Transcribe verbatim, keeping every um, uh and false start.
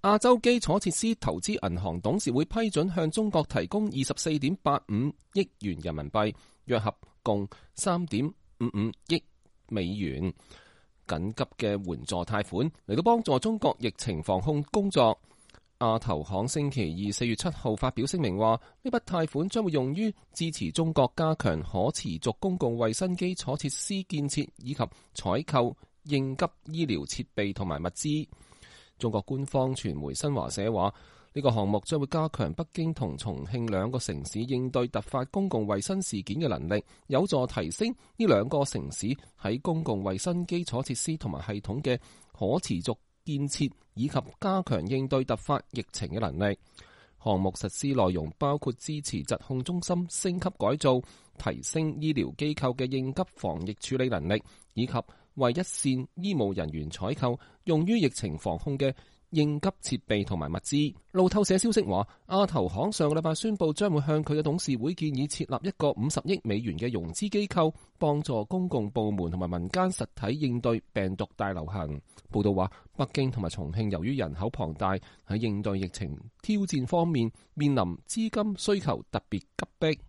亞洲基礎設施投資銀行董事會批准向中國提供二十四點八五億元人民幣，約合共三點五五億美元緊急嘅援助貸款，嚟到幫助中國疫情防控工作。亞投行星期二四月七號發表聲明話，呢筆貸款將會用於支持中國加強可持續公共衛生基礎設施建設以及採購應急醫療設備同埋物資。中國官方傳媒新華社話，呢個項目將會加強北京同重慶兩個城市應對突發公共衛生事件嘅能力，有助提升呢兩個城市喺公共衛生基礎設施同埋系統嘅可持續建設以及加強應對突發疫情嘅能力。項目實施內容包括支持疾控中心升級改造，提升醫療機構嘅應急防疫處理能力，以及為一線醫務人員採購用於疫情防控嘅應急設備同埋物資。路透社消息話，亞投行上個禮拜宣布將會向佢嘅董事會建議設立一個五十億美元嘅融資機構，幫助公共部門同埋民間實體應對病毒大流行。報道話，北京同埋重慶由於人口龐大，喺應對疫情挑戰方面面臨資金需求特別急迫。